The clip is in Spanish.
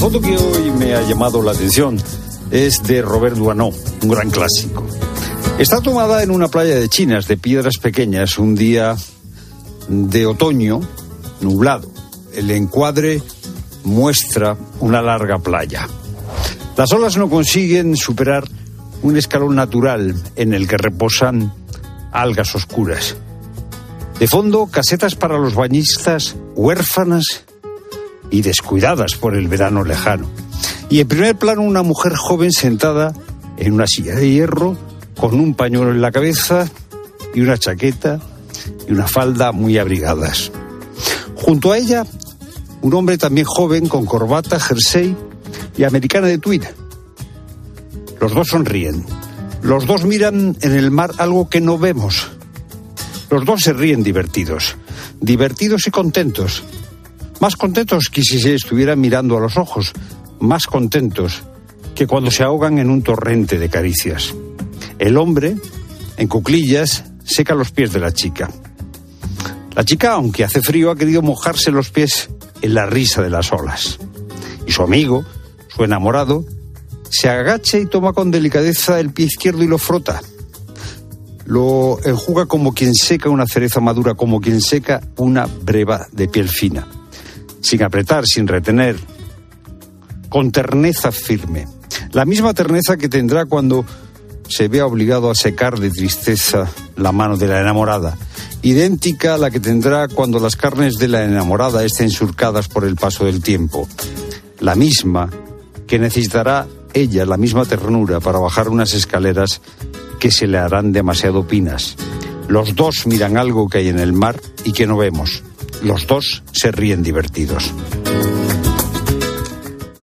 foto que hoy me ha llamado la atención es de Robert Doisneau, un gran clásico. Está tomada en una playa de chinas, de piedras pequeñas, un día de otoño nublado. El encuadre muestra una larga playa. Las olas no consiguen superar un escalón natural en el que reposan algas oscuras. De fondo, casetas para los bañistas huérfanas y descuidadas por el verano lejano. Y en primer plano, una mujer joven sentada en una silla de hierro con un pañuelo en la cabeza y una chaqueta y una falda muy abrigadas. Junto a ella, un hombre también joven con corbata, jersey y americana de tweed. Los dos sonríen. Los dos miran en el mar algo que no vemos. Los dos se ríen divertidos y contentos. Más contentos que si se estuvieran mirando a los ojos. Más contentos que cuando se ahogan en un torrente de caricias. El hombre, en cuclillas, seca los pies de la chica. La chica, aunque hace frío, ha querido mojarse los pies en la risa de las olas. Y su amigo, su enamorado, se agacha y toma con delicadeza el pie izquierdo y lo frota. Lo enjuga como quien seca una cereza madura, como quien seca una breva de piel fina. Sin apretar, sin retener, con terneza firme. La misma terneza que tendrá cuando se vea obligado a secar de tristeza la mano de la enamorada. Idéntica a la que tendrá cuando las carnes de la enamorada estén surcadas por el paso del tiempo. La misma que necesitará ella, la misma ternura para bajar unas escaleras que se le harán demasiado pinas. Los dos miran algo que hay en el mar y que no vemos. Los dos se ríen divertidos.